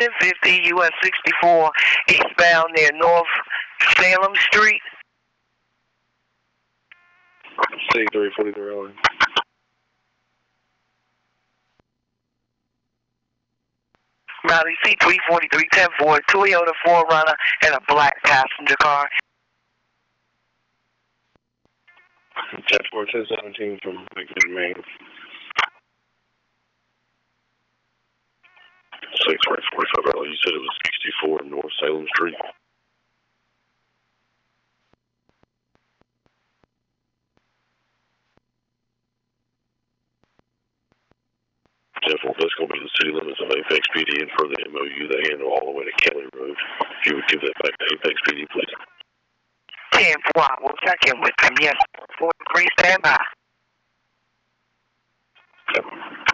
1050 US 64 eastbound near North Salem Street. C343. Riley C343 10-4, Toyota 4Runner and a black passenger car. 10-4, 1017 from McMinn, Maine. 645, you said it was 64 North Salem Street. 10-4, that's going to be the city limits of Apex PD, and for the MOU they handle all the way to Kelly Road. If you would give that back to Apex PD, please. 10-4, we'll check in with them. Yes, 43, stand by. Yep.